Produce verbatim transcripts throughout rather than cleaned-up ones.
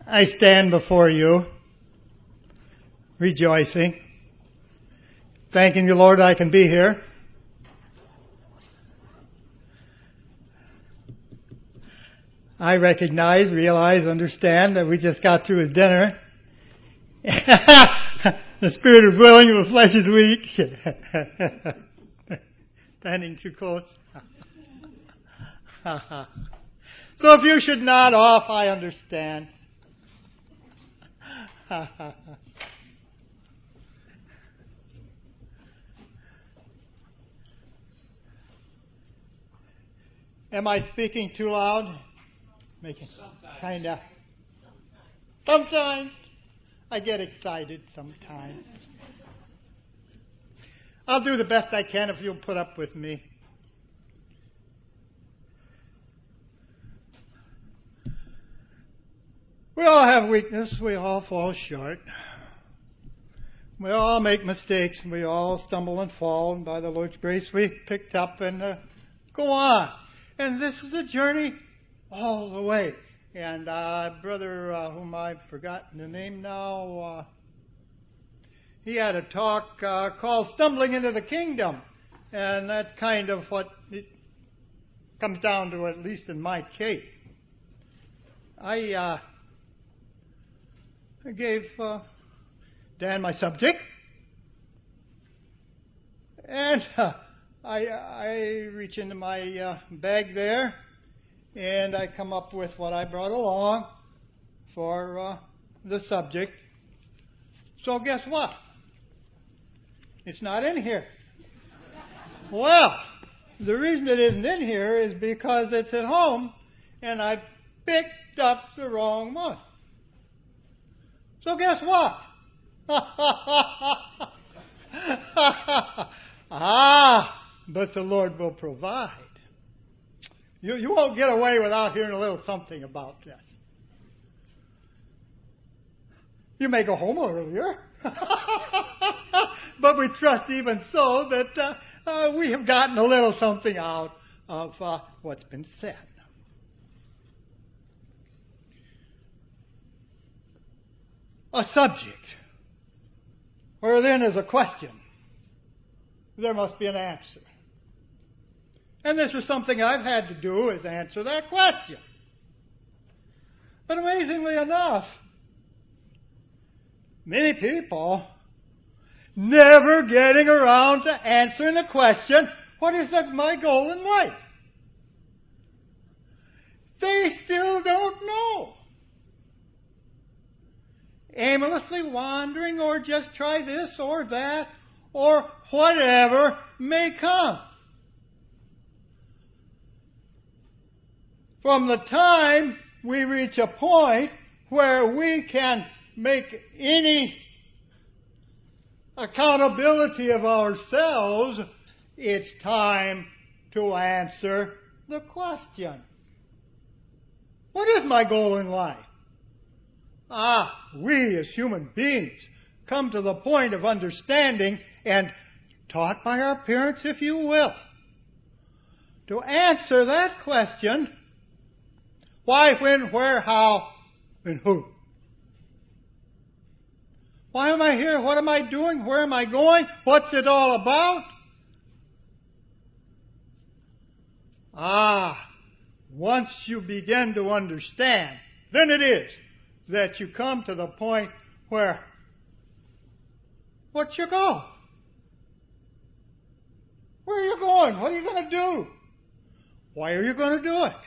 I stand before you, rejoicing, thanking the Lord I can be here. I recognize, realize, understand that we just got through with dinner. The spirit is willing, the flesh is weak. Standing too close. So if you should nod off, I understand. Am I speaking too loud? Making kinda. Sometimes I get excited. Sometimes I'll do the best I can if you'll put up with me. We all have weakness. We all fall short. We all make mistakes. We all stumble and fall. And by the Lord's grace, we picked up and uh, go on. And this is a journey all the way. And uh, brother, uh, whom I've forgotten the name now, uh, he had a talk uh, called Stumbling into the Kingdom. And that's kind of what it comes down to, at least in my case. I... Uh, I gave uh, Dan my subject, and uh, I, I reach into my uh, bag there, and I come up with what I brought along for uh, the subject. So guess what? It's not in here. Well, the reason it isn't in here is because it's at home, and I picked up the wrong one. So guess what? Ah, but the Lord will provide. You, you won't get away without hearing a little something about this. You may go home earlier, but we trust even so that uh, uh, we have gotten a little something out of uh, what's been said. A subject, where then is a question, there must be an answer. And this is something I've had to do, is answer that question. But amazingly enough, many people never getting around to answering the question, what is the, my goal in life? They still don't know. Aimlessly wandering, or just try this or that, or whatever may come. From the time we reach a point where we can make any accountability of ourselves, it's time to answer the question. What is my goal in life? Ah, we as human beings come to the point of understanding, and taught by our parents, if you will, to answer that question, why, when, where, how, and who. Why am I here? What am I doing? Where am I going? What's it all about? Ah, once you begin to understand, then it is that you come to the point where, what's your goal? Where are you going? What are you going to do? Why are you going to do it?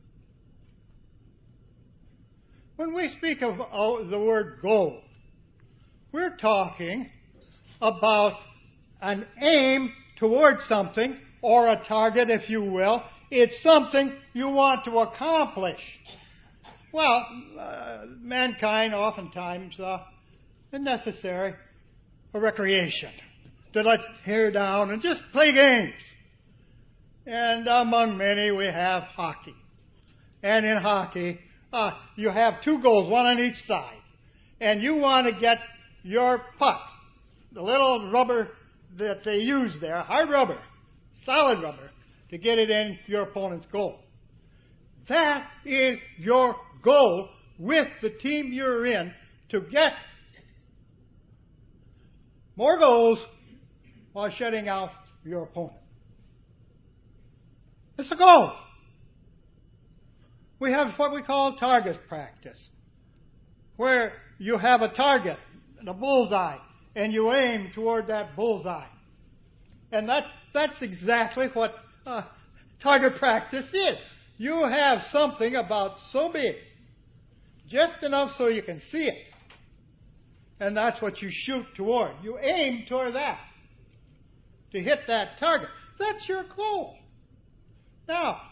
When we speak of uh, the word goal, we're talking about an aim towards something, or a target, if you will. It's something you want to accomplish. Well, uh, mankind oftentimes uh, is necessary for recreation, to let hair down and just play games. And among many, we have hockey. And in hockey, uh, you have two goals, one on each side. And you want to get your puck, the little rubber that they use there, hard rubber, solid rubber, to get it in your opponent's goal. That is your goal with the team you're in to get more goals while shutting out your opponent. It's a goal. We have what we call target practice, where you have a target, a bullseye, and you aim toward that bullseye. And that's, that's exactly what uh, target practice is. You have something about so big, just enough so you can see it. And that's what you shoot toward. You aim toward that, to hit that target. That's your goal. Now,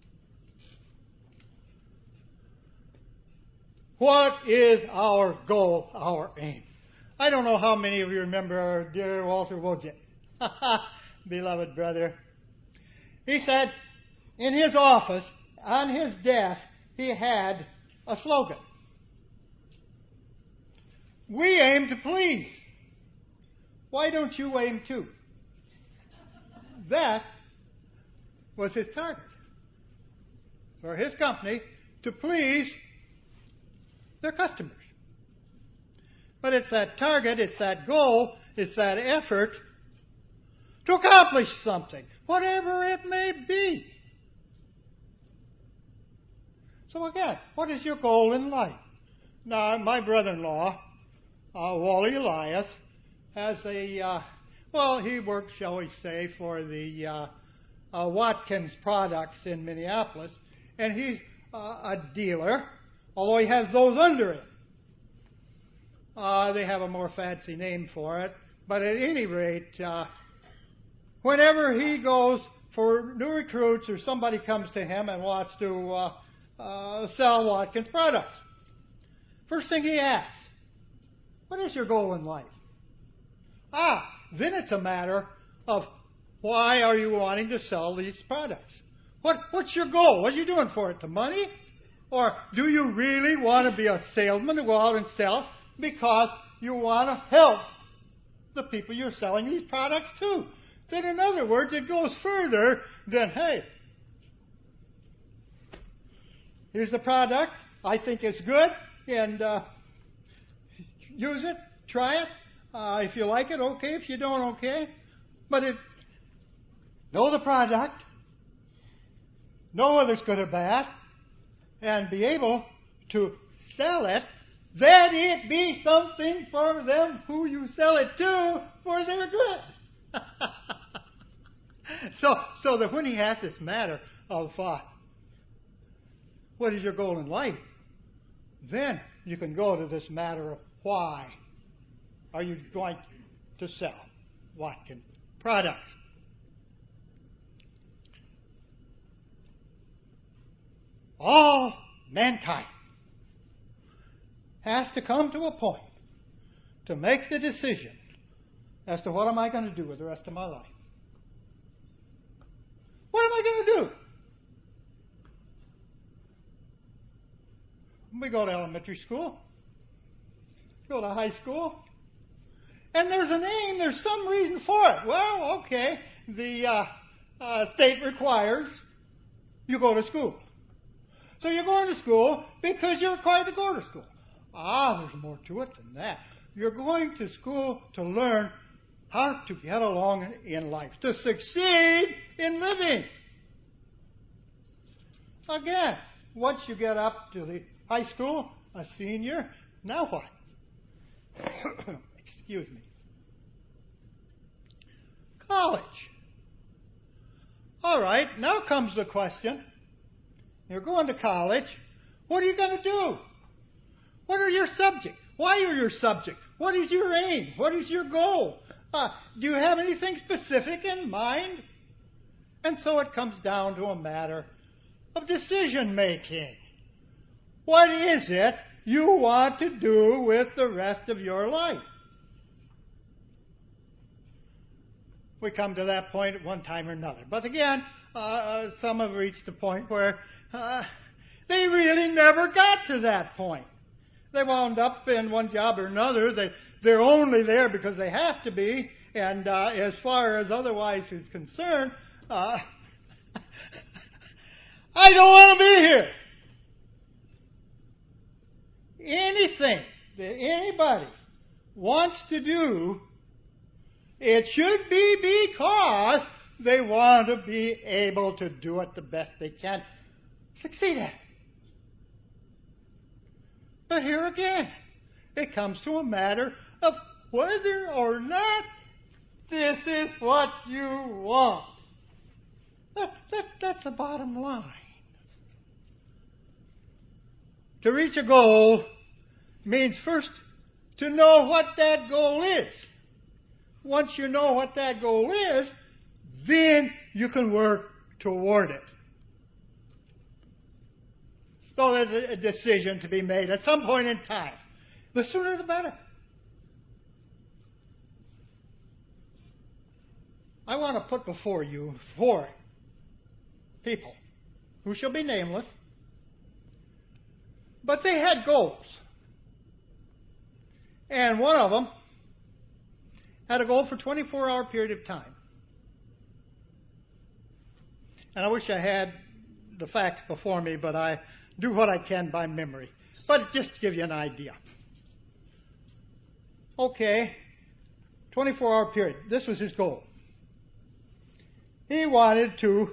what is our goal, our aim? I don't know how many of you remember our dear Walter Wojcik, beloved brother. He said in his office, on his desk, he had a slogan. We aim to please. Why don't you aim too? That was his target for his company, to please their customers. But it's that target, it's that goal, it's that effort to accomplish something, whatever it may be. So again, what is your goal in life? Now, my brother-in-law, uh, Wally Elias, has a, uh, well, he works, shall we say, for the uh, uh, Watkins products in Minneapolis, and he's uh, a dealer, although he has those under him. Uh, they have a more fancy name for it. But at any rate, uh, whenever he goes for new recruits or somebody comes to him and wants to uh, uh, sell Watkins products, first thing he asks, what is your goal in life? Ah, then it's a matter of why are you wanting to sell these products? What, what's your goal? What are you doing for it? The money? Or do you really want to be a salesman to go out and sell because you want to help the people you're selling these products to? Then, in other words, it goes further than, hey, here's the product. I think it's good, and uh, use it, try it. Uh, if you like it, okay. If you don't, okay. But it, know the product, know whether it's good or bad, and be able to sell it, that it be something for them who you sell it to for their good. so, so that when he has this matter of uh, what is your goal in life, then you can go to this matter of why are you going to sell Watkins products. All mankind has to come to a point to make the decision as to what am I going to do with the rest of my life. What am I going to do? We go to elementary school, go to high school, and there's a name, there's some reason for it. Well, okay, the uh, uh, state requires you go to school. So you're going to school because you're required to go to school. Ah, there's more to it than that. You're going to school to learn how to get along in life, to succeed in living. Again, once you get up to the high school, a senior, now what? Excuse me. College. All right, now comes the question. You're going to college. What are you going to do? What are your subjects? Why are your subjects? What is your aim? What is your goal? Uh, do you have anything specific in mind? And so it comes down to a matter of decision making. What is it you want to do with the rest of your life? We come to that point at one time or another. But again, uh, some have reached a point where uh, they really never got to that point. They wound up in one job or another. They, they're only there because they have to be. And uh, as far as otherwise is concerned, uh, I don't want to be here. anything that anybody wants to do, it should be because they want to be able to do it the best they can, succeed at it. But here again, it comes to a matter of whether or not this is what you want. That, that, that's the bottom line. To reach a goal means first to know what that goal is. Once you know what that goal is, then you can work toward it. So there's a decision to be made at some point in time. The sooner the better. I want to put before you four people who shall be nameless, but they had goals. And one of them had a goal for a twenty-four hour period of time. And I wish I had the facts before me, but I do what I can by memory. But just to give you an idea. Okay, twenty-four hour period. This was his goal. He wanted to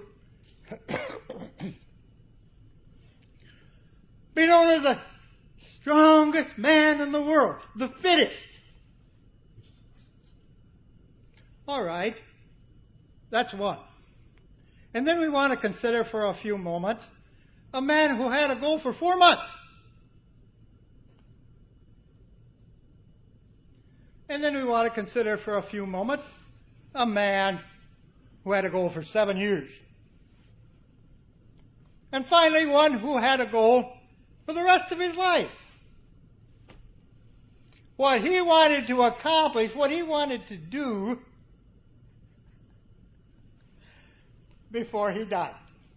be known as the strongest man in the world, the fittest. All right, that's one. And then we want to consider for a few moments a man who had a goal for four months. And then we want to consider for a few moments a man who had a goal for seven years. And finally, one who had a goal for the rest of his life. What he wanted to accomplish, what he wanted to do before he died.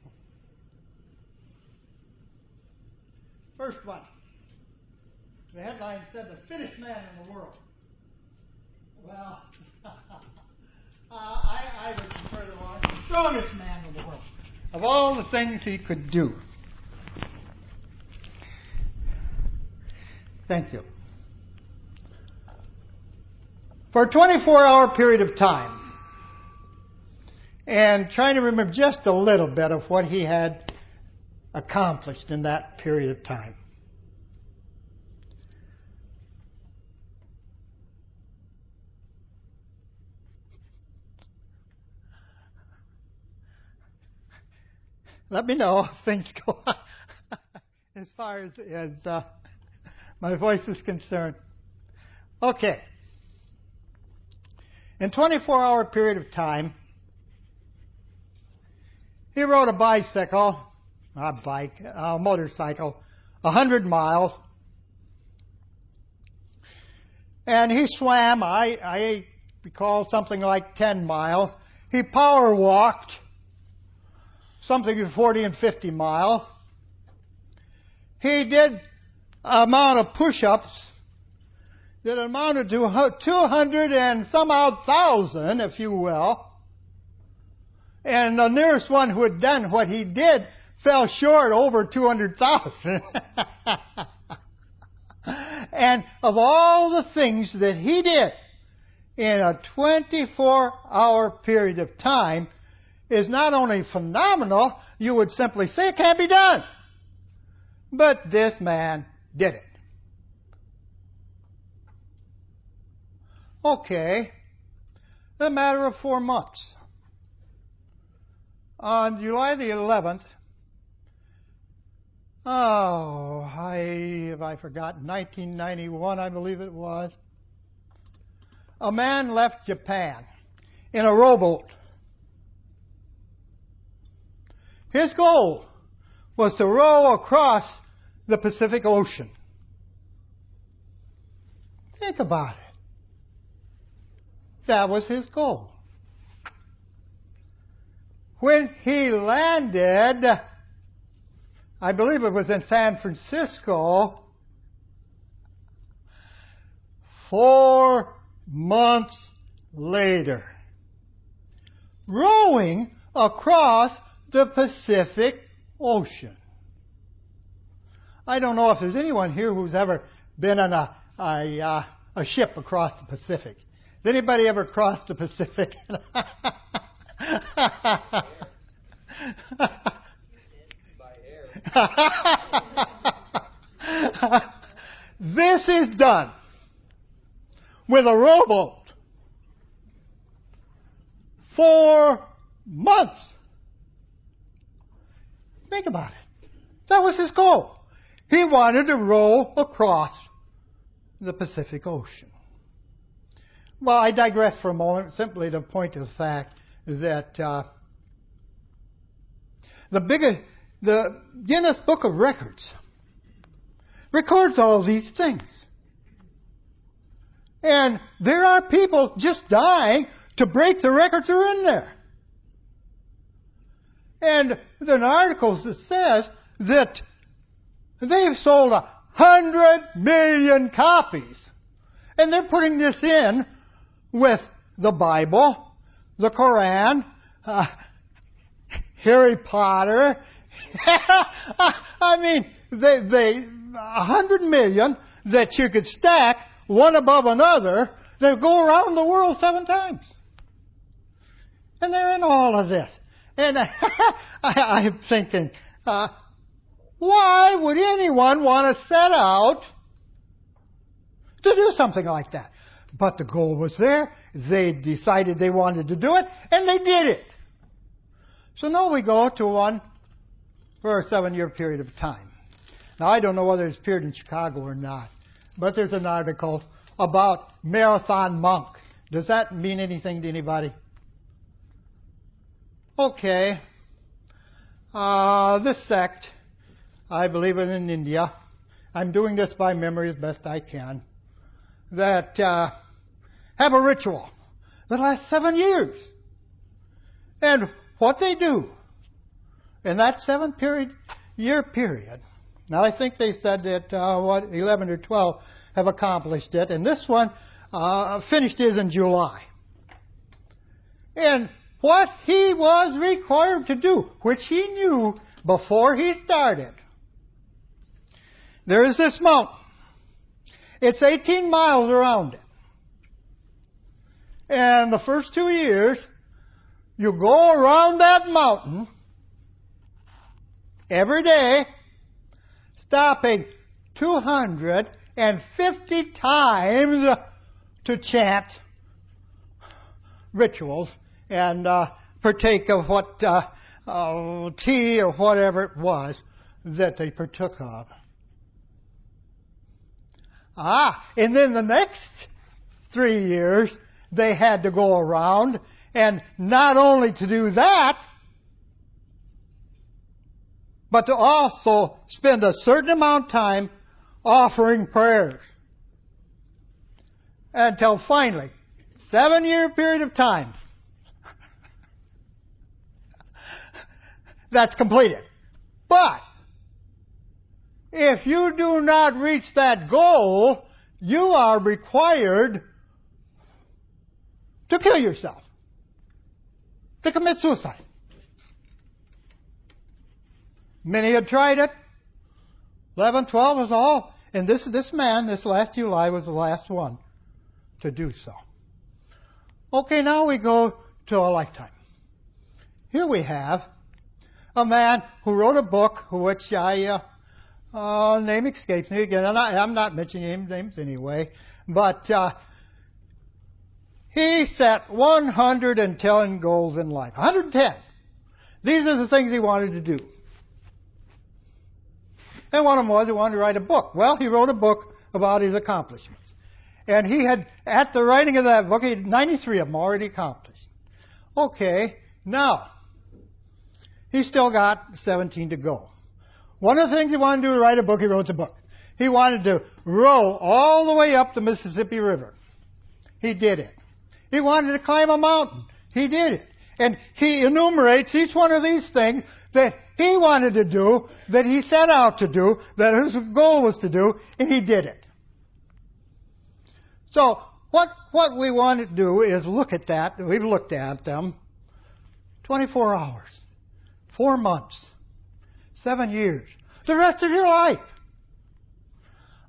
First one. The headline said, the fittest man in the world. Well, uh, I, I would prefer the one, the strongest man in the world. Of all the things he could do. Thank you. For a twenty-four hour period of time, and trying to remember just a little bit of what he had accomplished in that period of time. Let me know if things go on as far as, as uh, my voice is concerned. Okay. In a twenty-four hour period of time, he rode a bicycle, not a bike, a motorcycle, one hundred miles. And he swam, I, I recall something like ten miles. He power walked something between forty and fifty miles. He did an amount of push-ups that amounted to two hundred and some odd thousand, if you will. And the nearest one who had done what he did fell short over two hundred thousand. And of all the things that he did in a twenty-four hour period of time is not only phenomenal, you would simply say it can't be done. But this man did it. Okay, a matter of four months. On July the eleventh, oh, I have I forgotten, nineteen ninety-one, I believe it was, a man left Japan in a rowboat. His goal was to row across the Pacific Ocean. Think about it. That was his goal. When he landed, I believe it was in San Francisco, four months later, rowing across the Pacific Ocean. I don't know if there's anyone here who's ever been on a a, uh, a ship across the Pacific. Has anybody ever crossed the Pacific? This is done with a rowboat. Four months. Think about it. That was his goal. He wanted to row across the Pacific Ocean. Well, I digress for a moment, simply to point to the fact that uh, the biggest, the Guinness Book of Records records all these things. And there are people just dying to break the records that are in there. And there are an article that says that they've sold a hundred million copies. And they're putting this in with the Bible, the Koran, uh, Harry Potter. I mean, they, they, a hundred million that you could stack one above another. They go around the world seven times. And they're in all of this. And I, I'm thinking, uh, why would anyone want to set out to do something like that? But the goal was there. They decided they wanted to do it, and they did it. So now we go to one for a seven-year period of time. Now, I don't know whether it's appeared in Chicago or not, but there's an article about Marathon Monk. Does that mean anything to anybody? Okay. Uh, this sect, I believe it in India. I'm doing this by memory as best I can. That uh, have a ritual that lasts seven years. And what they do in that seven period year period, now I think they said that uh, what eleven or twelve have accomplished it, and this one uh, finished his in July. And what he was required to do, which he knew before he started, there is this mountain. It's eighteen miles around it. And the first two years, you go around that mountain every day, stopping two hundred fifty times to chant rituals and uh, partake of what uh, uh, tea or whatever it was that they partook of. Ah, and then the next three years, they had to go around, and not only to do that, but to also spend a certain amount of time offering prayers. Until finally, seven-year period of time, that's completed. But if you do not reach that goal, you are required to kill yourself, to commit suicide. Many had tried it. eleven, twelve was all. And this, this man, this last July, was the last one to do so. Okay, now we go to a lifetime. Here we have a man who wrote a book, which I, uh, uh, name escapes me again, and I, I'm not mentioning names anyway, but uh, he set one hundred ten goals in life. one hundred ten. These are the things he wanted to do. And one of them was he wanted to write a book. Well, he wrote a book about his accomplishments. And he had, at the writing of that book, he had ninety-three of them already accomplished. Okay, now, he's still got seventeen to go. One of the things he wanted to do to write a book, he wrote the book. He wanted to row all the way up the Mississippi River. He did it. He wanted to climb a mountain. He did it. And he enumerates each one of these things that he wanted to do, that he set out to do, that his goal was to do, and he did it. So, what, what we want to do is look at that. We've looked at them. twenty-four hours. Four months. Seven years. The rest of your life.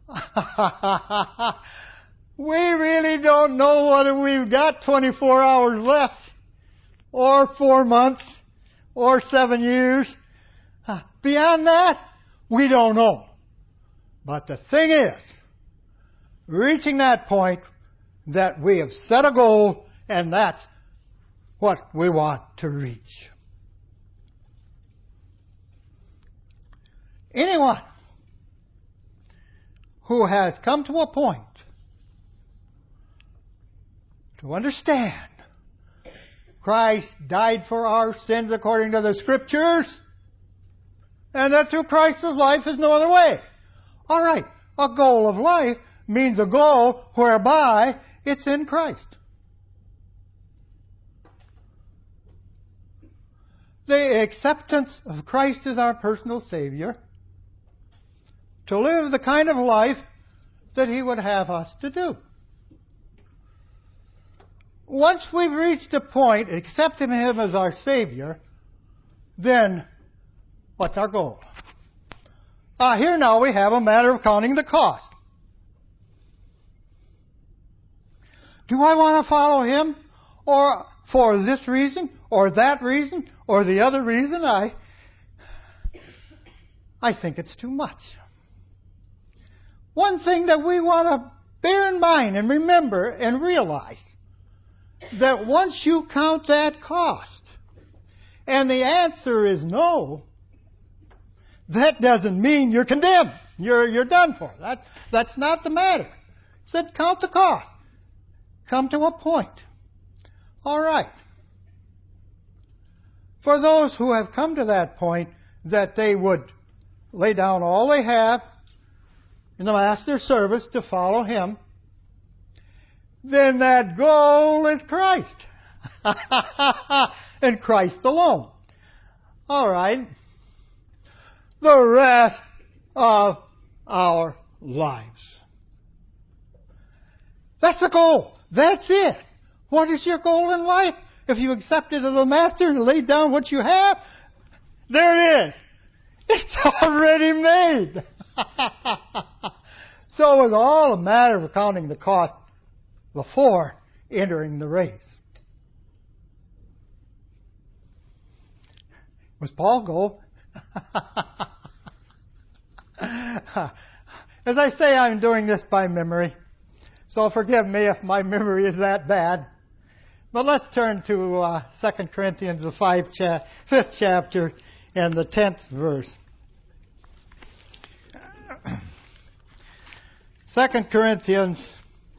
We really don't know whether we've got twenty-four hours left, or four months, or seven years. Beyond that, we don't know. But the thing is, reaching that point that we have set a goal, and that's what we want to reach. Anyone who has come to a point to understand Christ died for our sins according to the Scriptures, and that through Christ's life is no other way. All right, a goal of life means a goal whereby it's in Christ. The acceptance of Christ as our personal Savior, to live the kind of life that He would have us to do. Once we've reached a point accepting Him as our Savior, then what's our goal? Uh, here now we have a matter of counting the cost. Do I want to follow Him? Or for this reason, or that reason, or the other reason? I, I think it's too much. One thing that we want to bear in mind and remember and realize, that once you count that cost, and the answer is no, that doesn't mean you're condemned. You're, you're done for. That, that's not the matter. It said count the cost. Come to a point. All right. For those who have come to that point, that they would lay down all they have in the Master's service to follow Him, then that goal is Christ. And Christ alone. All right. The rest of our lives. That's the goal. That's it. What is your goal in life? If you accepted the Master and laid down what you have, there it is. It's already made. So it was all a matter of counting the cost before entering the race. Was Paul's goal? As I say, I'm doing this by memory, so forgive me if my memory is that bad. But let's turn to uh, Second Corinthians, the five cha- fifth chapter, and the tenth verse. Second Corinthians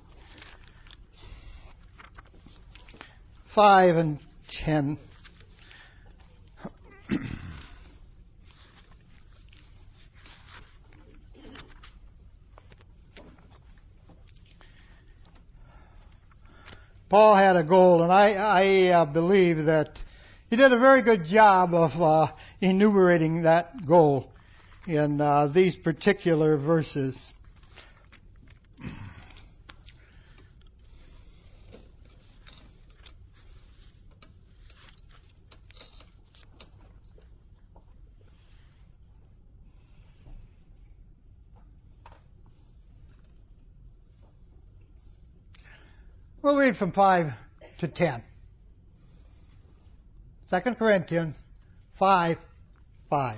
five and ten. Paul had a goal, and I, I uh, believe that he did a very good job of uh, enumerating that goal in uh, these particular verses. We'll read from five to ten. Second Corinthians five, five.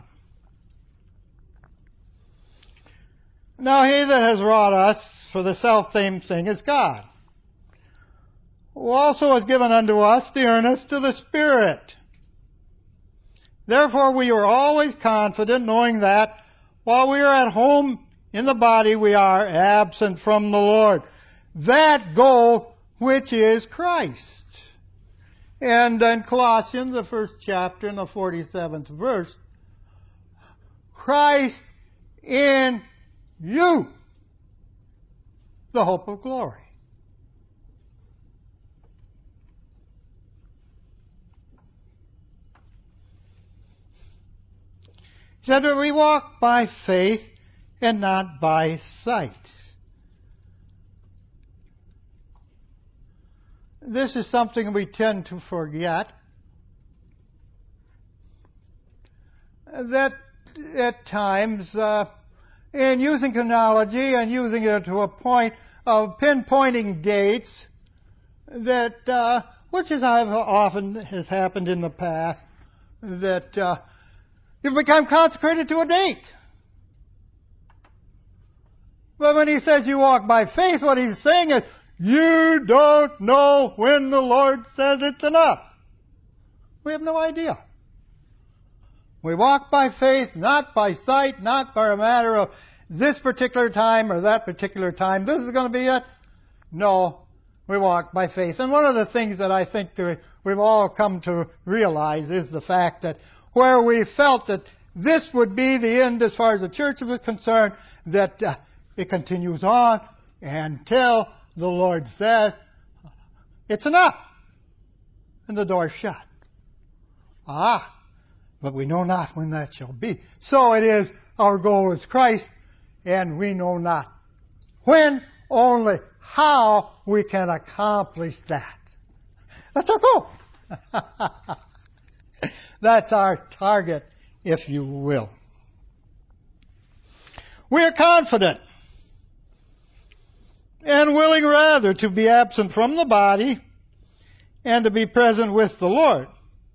Now he that has wrought us for the selfsame thing is God, who also has given unto us the earnest of the Spirit. Therefore we are always confident, knowing that while we are at home in the body, we are absent from the Lord. That goal which is Christ. And in Colossians, the first chapter, and the forty-seventh verse, Christ in you, the hope of glory. He said that we walk by faith and not by sight. This is something we tend to forget, that at times uh, in using analogy and using it to a point of pinpointing dates that, uh, which is often has happened in the past, that uh, you become consecrated to a date. But when he says you walk by faith, what he's saying is, you don't know when the Lord says it's enough. We have no idea. We walk by faith, not by sight, not by a matter of this particular time or that particular time. This is going to be it. No, we walk by faith. And one of the things that I think that we've all come to realize is the fact that where we felt that this would be the end as far as the church was concerned, that uh, it continues on until the Lord says, it's enough. And the door is shut. Ah, but we know not when that shall be. So it is, our goal is Christ, and we know not when, only how we can accomplish that. That's our goal. That's our target, if you will. We are confident and willing rather to be absent from the body and to be present with the Lord.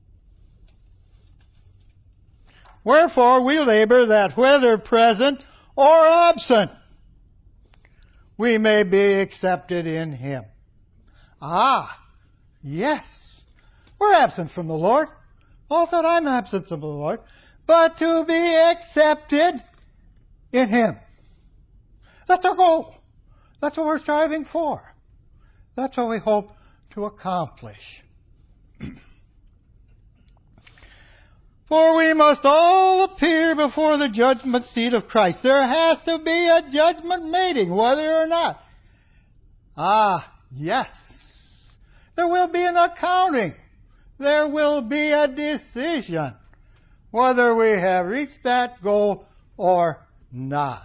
Wherefore we labor that whether present or absent, we may be accepted in Him. Ah, yes. We're absent from the Lord. Paul said, I'm absent from the Lord. But to be accepted in Him. That's our goal. That's what we're striving for. That's what we hope to accomplish. For we must all appear before the judgment seat of Christ. There has to be a judgment meeting, whether or not. Ah, yes. There will be an accounting. There will be a decision whether we have reached that goal or not.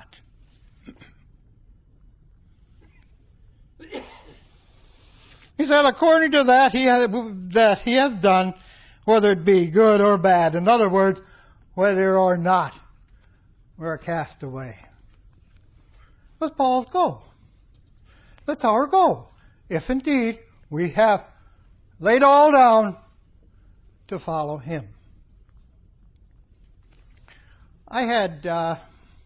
He said, according to that he, has, that he has done, whether it be good or bad. In other words, whether or not we're a castaway. That's Paul's goal. That's our goal. If indeed we have laid all down to follow Him. I had, uh,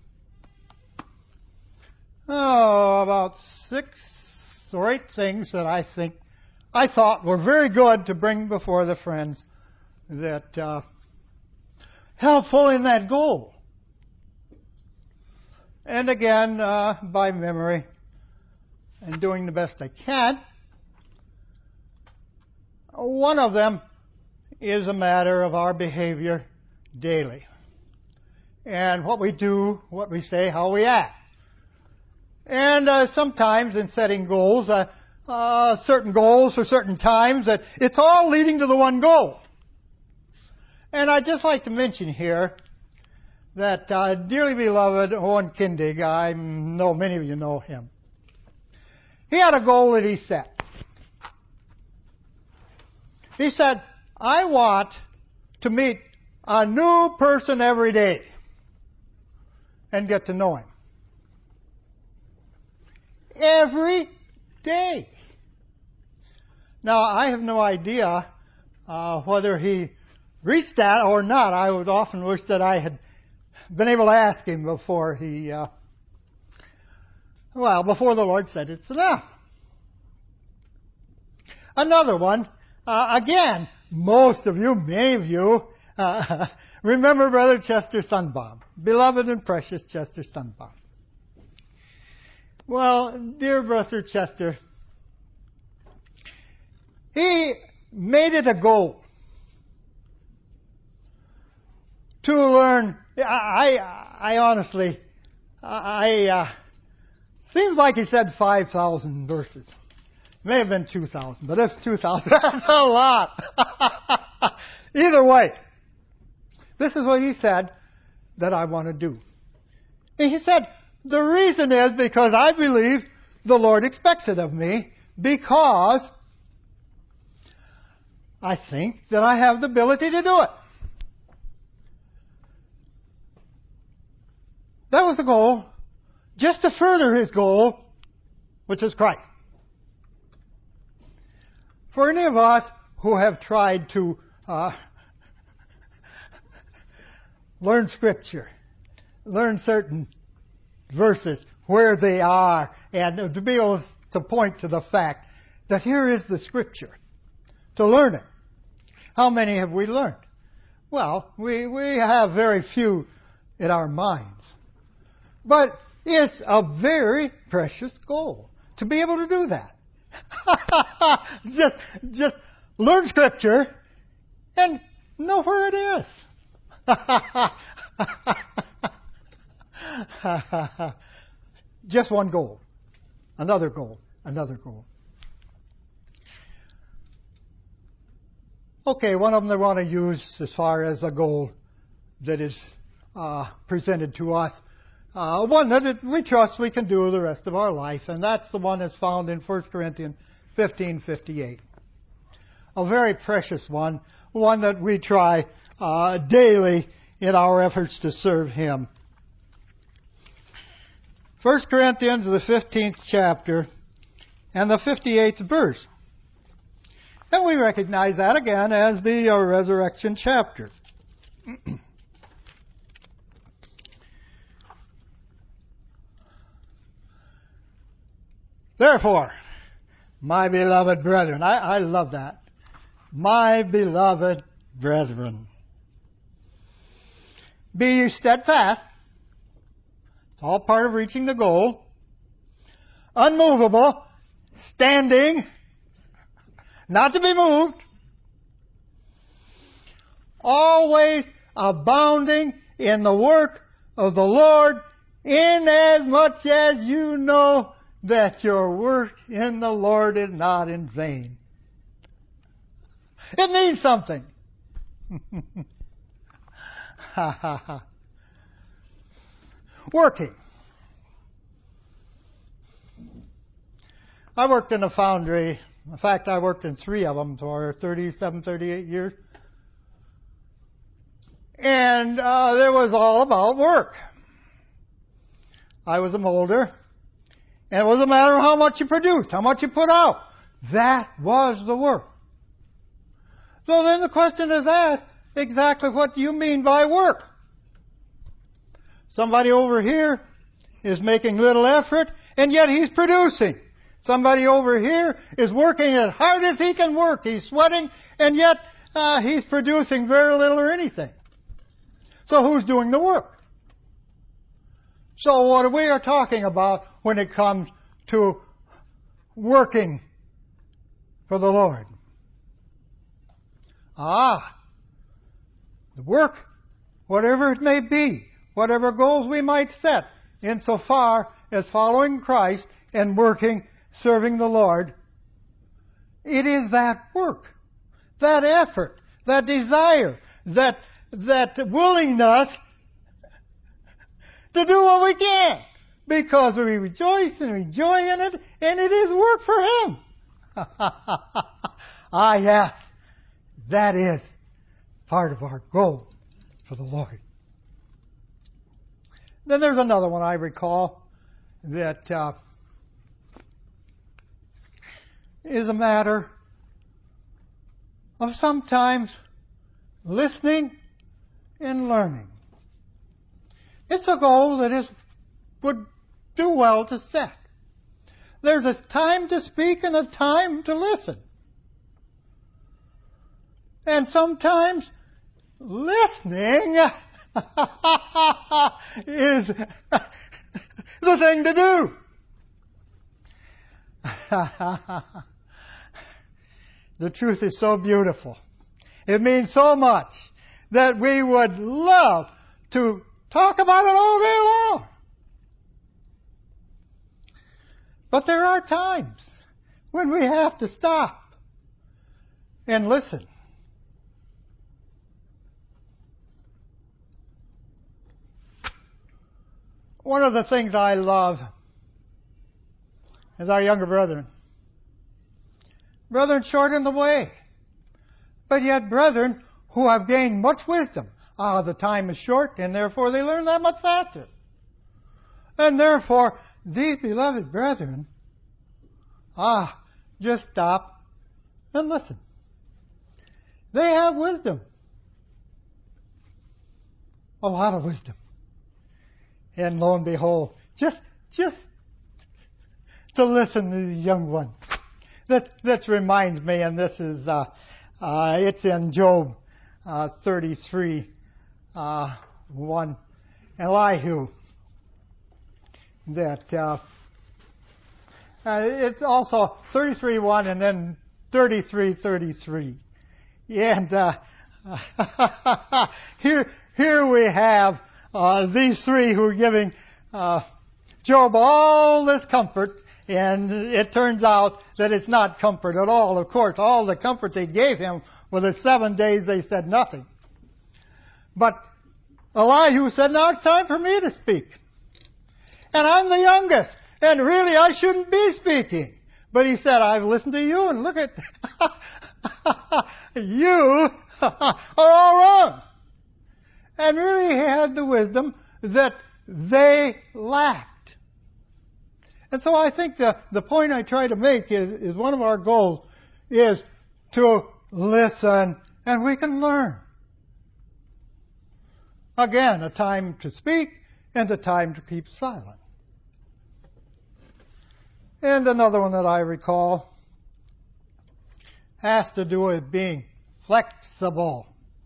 oh, about six or eight things that I think, I thought were very good to bring before the friends that uh, helpful in that goal. And again, uh, by memory and doing the best I can, one of them is a matter of our behavior daily. And what we do, what we say, how we act. And uh, sometimes in setting goals, uh, uh, certain goals for certain times, that it's all leading to the one goal. And I'd just like to mention here that uh, dearly beloved Owen Kindig, I know many of you know him. He had a goal that he set. He said, I want to meet a new person every day and get to know him. Every day. Now, I have no idea uh, whether he reached that or not. I would often wish that I had been able to ask him before he, uh, well, before the Lord said it's enough. Another one, uh, again, most of you, many of you, uh, remember Brother Chester Sunbaum, beloved and precious Chester Sunbaum. Well, dear Brother Chester, he made it a goal to learn. I, I, I honestly, I, uh, seems like he said five thousand verses. It may have been two thousand, but if two thousand, that's a lot. Either way, this is what he said that I want to do. And he said, the reason is because I believe the Lord expects it of me, because I think that I have the ability to do it. That was the goal just to further his goal, which is Christ. For any of us who have tried to uh, learn Scripture, learn certain verses, where they are, and to be able to point to the fact that here is the Scripture, to learn it. How many have we learned? Well, we, we have very few in our minds. But it's a very precious goal to be able to do that. just, just learn Scripture and know where it is. Just one goal. Another goal. Another goal. Okay, one of them I want to use as far as a goal that is uh, presented to us. Uh, one that we trust we can do the rest of our life, and that's the one that's found in First Corinthians fifteen fifty-eight. A very precious one, one that we try uh, daily in our efforts to serve Him. First Corinthians, the fifteenth chapter, and the fifty-eighth verse. And we recognize that again as the uh, resurrection chapter. Therefore, my beloved brethren, I, I love that. My beloved brethren, be you steadfast. It's all part of reaching the goal. Unmovable, standing, not to be moved, always abounding in the work of the Lord, inasmuch as you know that your work in the Lord is not in vain. It means something. Working. I worked in a foundry. In fact, I worked in three of them for thirty-seven, thirty-eight years. And uh, it was all about work. I was a molder. And it was a matter of how much you produced, how much you put out. That was the work. So then the question is asked, exactly what do you mean by work? Somebody over here is making little effort, and yet he's producing. Somebody over here is working as hard as he can work. He's sweating, and yet uh, he's producing very little or anything. So who's doing the work? So what we are talking about when it comes to working for the Lord? Ah, the work, whatever it may be, whatever goals we might set, insofar as following Christ and working, serving the Lord, it is that work, that effort, that desire, that, that willingness to do what we can, because we rejoice and we joy in it, and it is work for Him. Ah, yes, that is part of our goal for the Lord. Then there's another one I recall that uh, is a matter of sometimes listening and learning. It's a goal that is would do well to set. There's a time to speak and a time to listen. And sometimes listening is the thing to do. The truth is so beautiful. It means so much that we would love to talk about it all day long. But there are times when we have to stop and listen. One of the things I love is our younger brethren. Brethren short in the way, but yet brethren who have gained much wisdom. Ah, the time is short, and therefore they learn that much faster. And therefore, these beloved brethren, ah, just stop and listen. They have wisdom. A lot of wisdom. And lo and behold, just, just to listen to these young ones. That, that reminds me, and this is, uh, uh, it's in Job, uh, thirty-three, uh, one, Elihu. That, uh, uh, it's also thirty-three, one, and then thirty-three, thirty-three. And, uh, here, here we have, uh, these three who are giving, uh, Job all this comfort, and it turns out that it's not comfort at all. Of course, all the comfort they gave him were the seven days they said nothing. But Elihu said, now it's time for me to speak. And I'm the youngest, and really I shouldn't be speaking. But he said, I've listened to you, and look at, you are all wrong. And really he had the wisdom that they lacked. And so I think the, the point I try to make is, is one of our goals is to listen and we can learn. Again, a time to speak and a time to keep silent. And another one that I recall has to do with being flexible.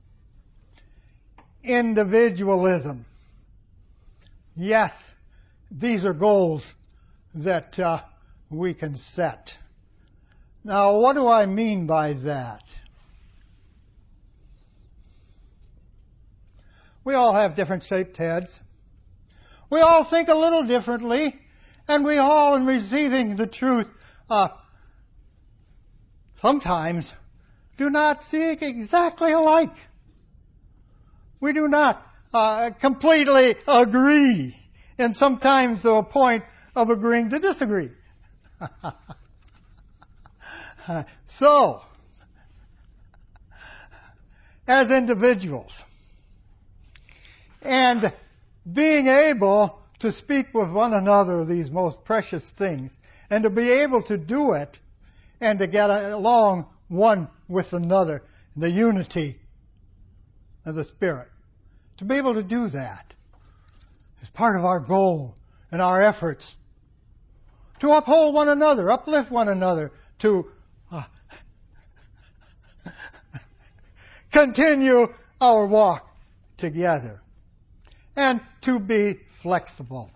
Individualism. Yes, these are goals that uh, we can set. Now, what do I mean by that? We all have different shaped heads. We all think a little differently, and we all, in receiving the truth, uh, sometimes do not see it exactly alike. We do not uh, completely agree, and sometimes to a point of agreeing to disagree. So, as individuals, and being able to speak with one another these most precious things, and to be able to do it, and to get along one with another, the unity of the Spirit. To be able to do that is part of our goal and our efforts. To uphold one another, uplift one another, to uh, continue our walk together, and to be flexible.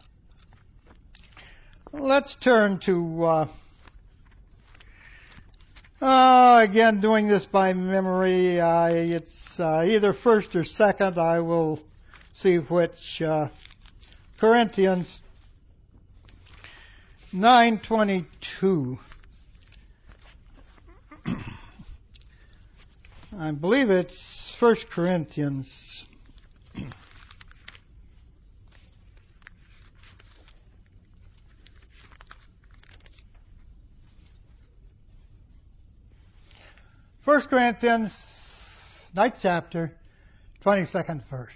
Let's turn to, uh, uh, again, doing this by memory. Uh, it's uh, either first or second. I will see which. Uh, Corinthians nine twenty-two. I believe it's First Corinthians. First Corinthians, ninth chapter, twenty-second verse.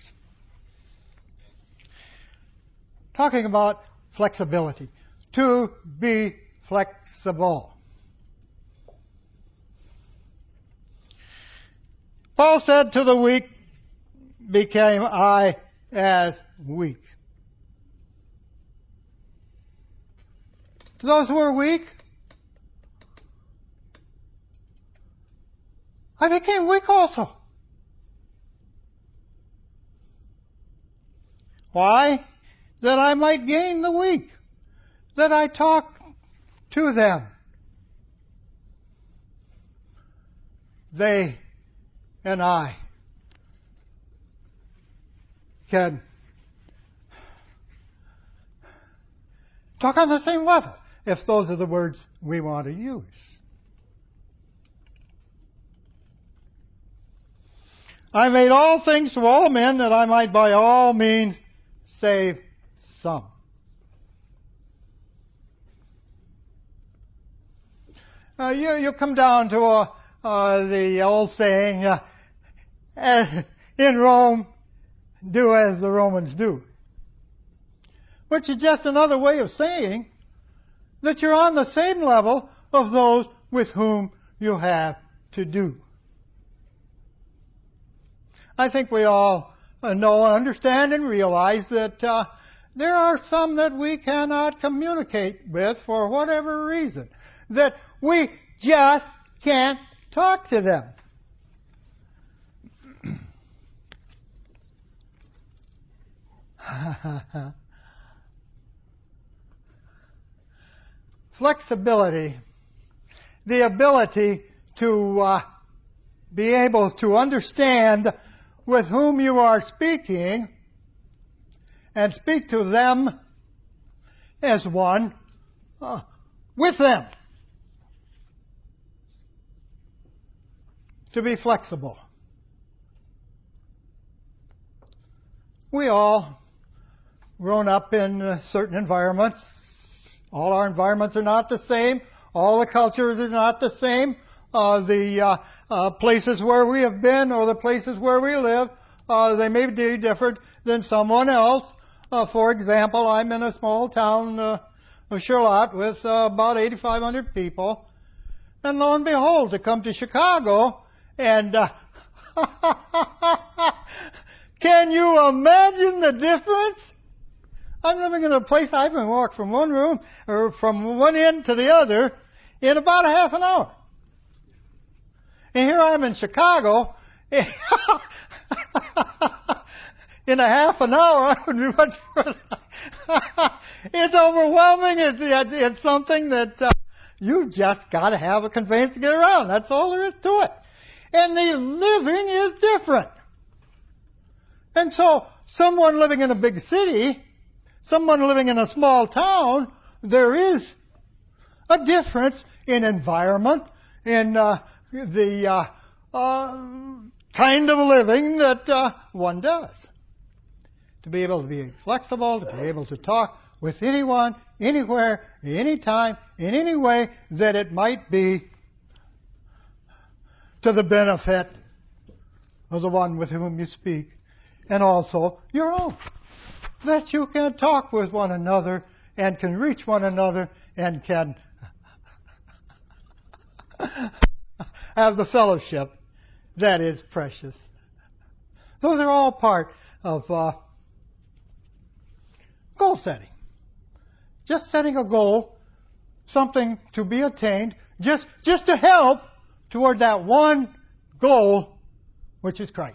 Talking about flexibility. To be flexible. Paul said, to the weak became I as weak. To those who are weak, I became weak also. Why? That I might gain the weak. That I talk to them. They and I can talk on the same level, if those are the words we want to use. I made all things to all men that I might by all means save some. Uh, you, you come down to uh, uh, the old saying, uh, in Rome, do as the Romans do. which is just another way of saying that you're on the same level of those with whom you have to do. I think we all know, understand, and realize that uh, there are some that we cannot communicate with for whatever reason, that we just can't talk to them. Flexibility, the ability to uh, be able to understand with whom you are speaking and speak to them as one uh, with them. To be flexible. We all grown up in uh, certain environments. All our environments are not the same. All the cultures are not the same. Uh, the uh, uh, places where we have been or the places where we live, uh, they may be different than someone else. Uh, for example, I'm in a small town uh, of Charlotte with uh, about eighty-five hundred people. And lo and behold, to come to Chicago and uh, can you imagine the difference? I'm living in a place I can walk from one room or from one end to the other in about a half an hour. And here I am in Chicago. In a half an hour, I would be much further. It's overwhelming. It's, it's, it's something that uh, you've just got to have a conveyance to get around. That's all there is to it. And the living is different. And so, someone living in a big city, someone living in a small town, there is a difference in environment, in uh, the uh, uh, kind of living that uh, one does. To be able to be flexible, to be able to talk with anyone, anywhere, anytime, in any way that it might be to the benefit of the one with whom you speak, and also your own. That you can talk with one another and can reach one another and can have the fellowship that is precious. Those are all part of uh, goal setting. Just setting a goal, something to be attained, just, just to help toward that one goal, which is Christ.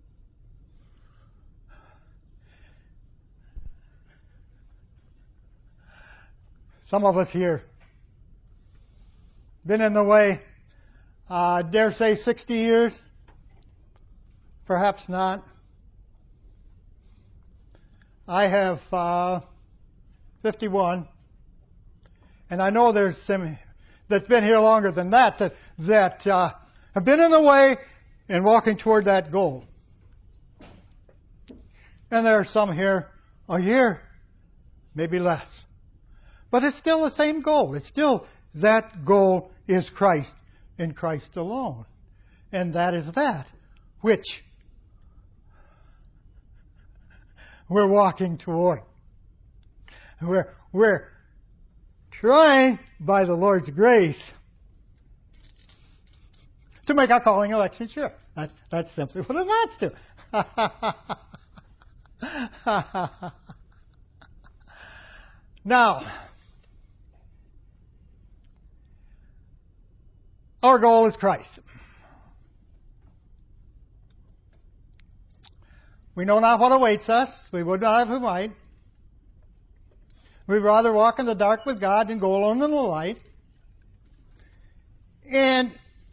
Some of us here been in the way, uh, dare say sixty years, perhaps not. I have uh, fifty-one, and I know there's some that's been here longer than that that that uh, have been in the way in walking toward that goal. And there are some here a year, maybe less. But it's still the same goal. It's still that goal is Christ and Christ alone. And that is that which we're walking toward. We're, we're trying, by the Lord's grace, to make our calling election sure. That, that's simply what it amounts to. Now, our goal is Christ. We know not what awaits us. We would not have a might. We'd rather walk in the dark with God than go alone in the light. And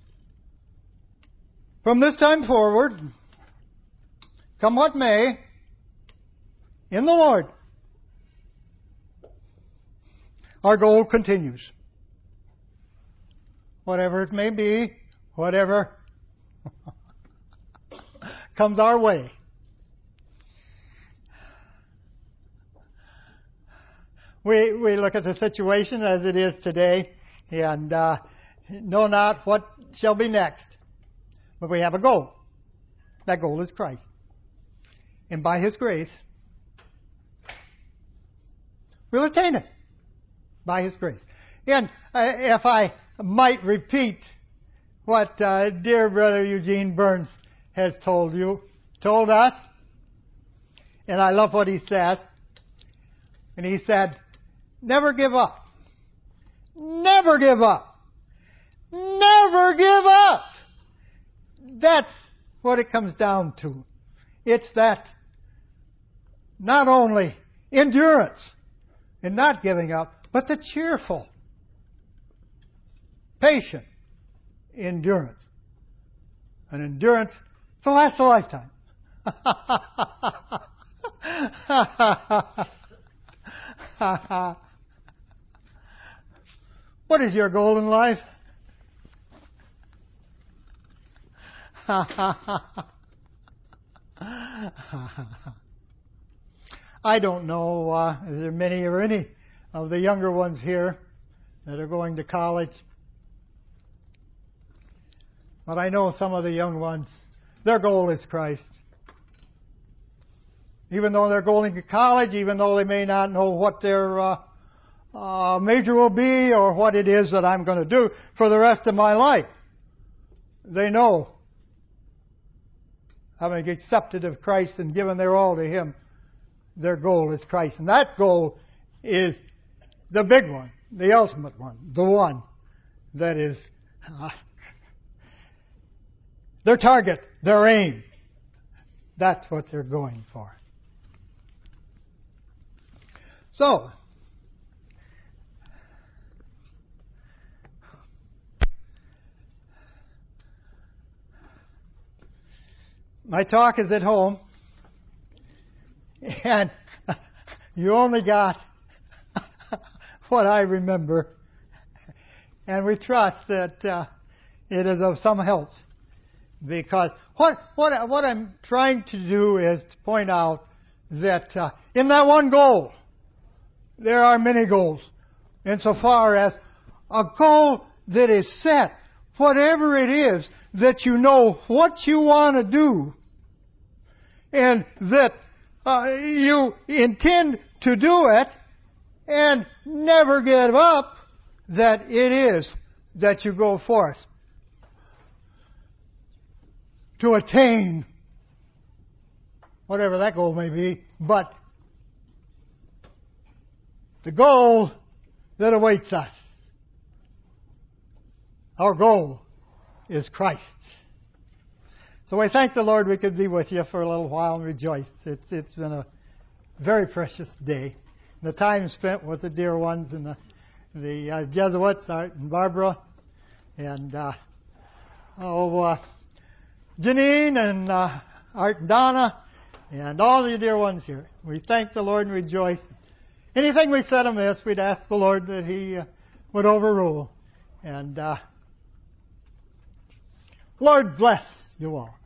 from this time forward, come what may, in the Lord, our goal continues. Whatever it may be, whatever comes our way. We we look at the situation as it is today and uh, know not what shall be next. But we have a goal. That goal is Christ. And by His grace, We'll attain it by His grace. And uh, if I might repeat what uh, dear Brother Eugene Burns has told you, told us, and I love what he says, and he said, never give up. Never give up. Never give up. That's what it comes down to. It's that not only endurance in not giving up, but the cheerful, patient endurance. An endurance to last a lifetime. What is your goal in life? I don't know uh, if there are many or any of the younger ones here that are going to college. But I know some of the young ones, their goal is Christ. Even though they're going to college, even though they may not know what their uh, uh, major will be or what it is that I'm going to do for the rest of my life, they know, having accepted of Christ and given their all to Him, their goal is Christ. And that goal is the big one, the ultimate one, the one that is uh, their target, their aim. That's what they're going for. So, my talk is at home, and you only got what I remember, and we trust that uh, it is of some help. Because what what what I'm trying to do is to point out that uh, in that one goal, there are many goals. Insofar as a goal that is set, whatever it is, that you know what you want to do, and that uh, you intend to do it, and never give up, that it is that you go forth to attain whatever that goal may be, but the goal that awaits us, our goal is Christ. So I thank the Lord we could be with you for a little while and rejoice. It's, it's been a very precious day. The time spent with the dear ones and the, the uh, Jesuits, Art and Barbara, and uh, oh, uh, Janine and uh, Art and Donna, and all the dear ones here. We thank the Lord and rejoice. Anything we said amiss, we'd ask the Lord that He uh, would overrule. And uh, Lord bless you all.